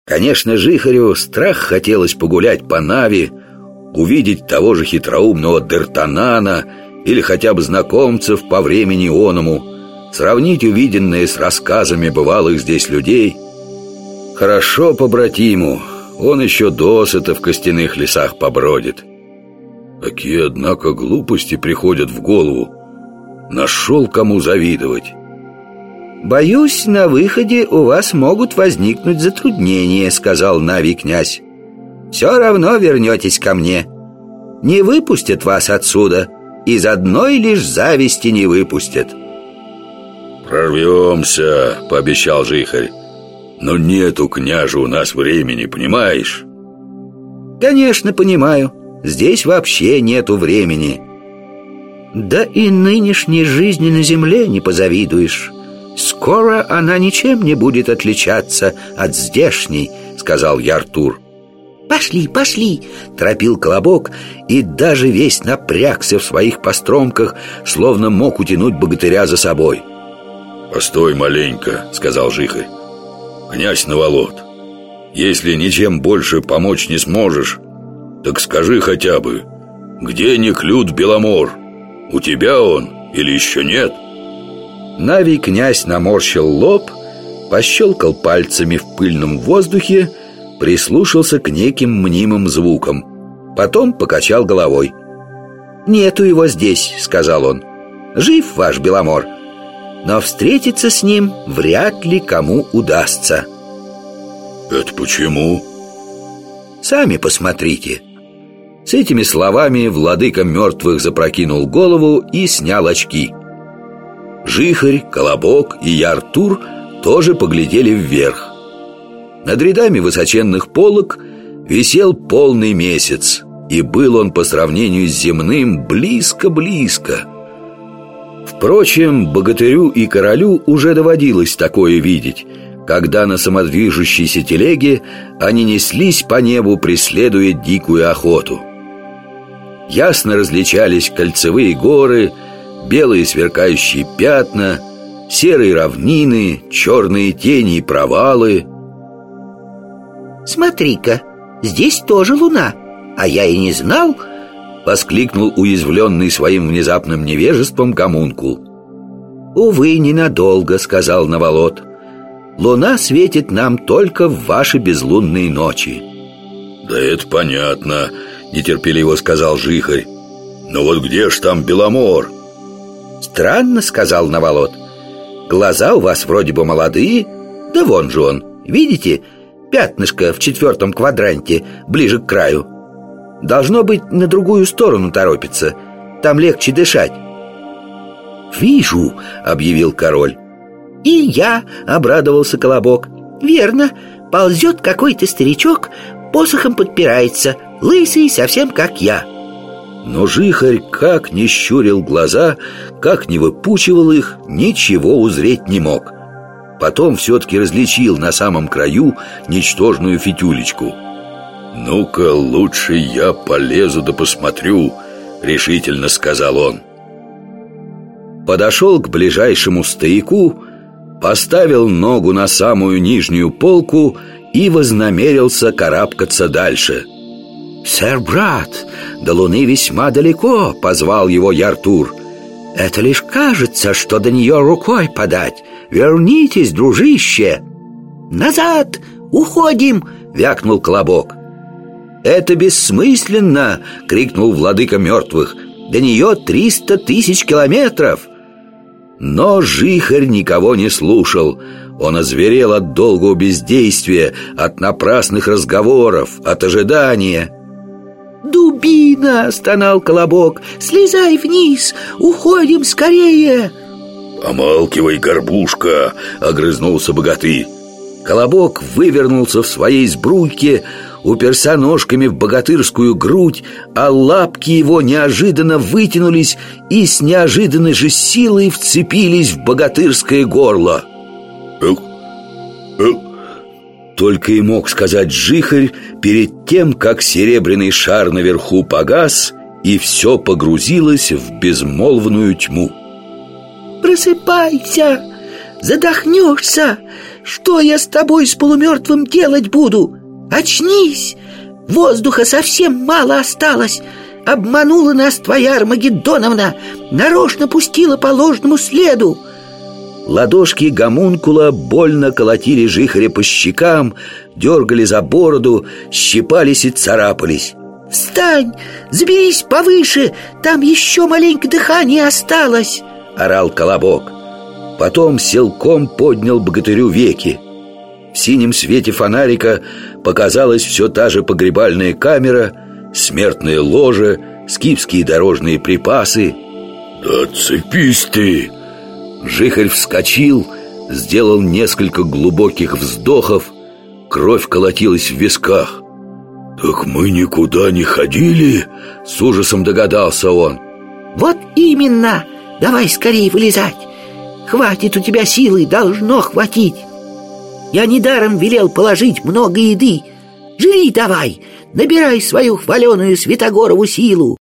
Конечно, Жихарю страх хотелось погулять по Нави, увидеть того же хитроумного Д'Артанана или хотя бы знакомцев по времени оному, сравнить увиденное с рассказами бывалых здесь людей. Хорошо побратиму, он еще досыта в костяных лесах побродит. Какие, однако, глупости приходят в голову. Нашел кому завидовать. «Боюсь, на выходе у вас могут возникнуть затруднения», — сказал Нави князь. «Все равно вернетесь ко мне. Не выпустят вас отсюда, из одной лишь зависти не выпустят». «Прорвемся», — пообещал Жихарь. «Но нету, княже, у нас времени, понимаешь?» «Конечно, понимаю. Здесь вообще нету времени. Да и нынешней жизни на земле не позавидуешь. Скоро она ничем не будет отличаться от здешней», — сказал Яртур. «Пошли, пошли!» — торопил Колобок, и даже весь напрягся в своих постромках, словно мог утянуть богатыря за собой. «Постой маленько», — сказал Жихарь. «Князь Наволод, если ничем больше помочь не сможешь, так скажи хотя бы, где Неклюд Беломор? У тебя он или еще нет?» Нави князь наморщил лоб, пощелкал пальцами в пыльном воздухе, прислушался к неким мнимым звукам. Потом покачал головой. «Нету его здесь», — сказал он. «Жив ваш Беломор, но встретиться с ним вряд ли кому удастся». «Это почему?» «Сами посмотрите». С этими словами владыка мертвых запрокинул голову и снял очки. Жихарь, Колобок и Яртур тоже поглядели вверх. Над рядами высоченных полок висел полный месяц, и был он по сравнению с земным близко-близко. Впрочем, богатырю и королю уже доводилось такое видеть, когда на самодвижущейся телеге они неслись по небу, преследуя дикую охоту. Ясно различались кольцевые горы, белые сверкающие пятна, серые равнины, черные тени и провалы. «Смотри-ка, здесь тоже луна, а я и не знал!» — воскликнул уязвленный своим внезапным невежеством гомункул. «Увы, ненадолго», — сказал Наволод. «Луна светит нам только в ваши безлунные ночи». «Да это понятно», — нетерпеливо сказал Жихарь. «Но вот где ж там Беломор?» «Странно», — сказал Наволод. «Глаза у вас вроде бы молодые, да вон же он, видите, пятнышко в 4-м квадранте, ближе к краю. Должно быть, на другую сторону торопится, там легче дышать». «Вижу», — объявил король. «И я», — обрадовался Колобок. «Верно, ползет какой-то старичок, посохом подпирается, лысый, совсем как я». Но Жихарь как ни щурил глаза, как ни выпучивал их, ничего узреть не мог. Потом все-таки различил на самом краю ничтожную фитюлечку. «Ну-ка, лучше я полезу да посмотрю», — решительно сказал он. Подошел к ближайшему стояку, поставил ногу на самую нижнюю полку и вознамерился карабкаться дальше. «Сэр, брат, до луны весьма далеко», — позвал его Яртур. «Это лишь кажется, что до нее рукой подать. Вернитесь, дружище!» «Назад! Уходим!» — вякнул Колобок. «Это бессмысленно!» — крикнул владыка мертвых. «До нее 300 000 километров!» Но Жихарь никого не слушал. Он озверел от долгого бездействия, от напрасных разговоров, от ожидания. «Дубина!» — стонал Колобок. «Слезай вниз! Уходим скорее!» «Помалкивай, горбушка!» — огрызнулся богатырь. Колобок вывернулся в своей сбруйке, уперся ножками в богатырскую грудь, а лапки его неожиданно вытянулись и с неожиданной же силой вцепились в богатырское горло. Только и мог сказать Жихарь перед тем, как серебряный шар наверху погас, и все погрузилось в безмолвную тьму. «Просыпайся! Задохнешься! Что я с тобой, с полумертвым, делать буду? Очнись! Воздуха совсем мало осталось. Обманула нас твоя Армагеддоновна, нарочно пустила по ложному следу. Ладошки гомункула больно колотили Жихаря по щекам, дергали за бороду, щипались и царапались. «Встань! Заберись повыше! Там еще маленько дыхания осталось!» — орал Колобок. Потом силком поднял богатырю веки. В синем свете фонарика показалась все та же погребальная камера, смертное ложе, скифские дорожные припасы. «Да отцепись ты!» Жихарь вскочил, сделал несколько глубоких вздохов. Кровь колотилась в висках. «Так мы никуда не ходили?» — с ужасом догадался он. «Вот именно! Давай скорее вылезать! Хватит у тебя силы, должно хватить! Я недаром велел положить много еды. Жри давай, набирай свою хваленую Святогорову силу!»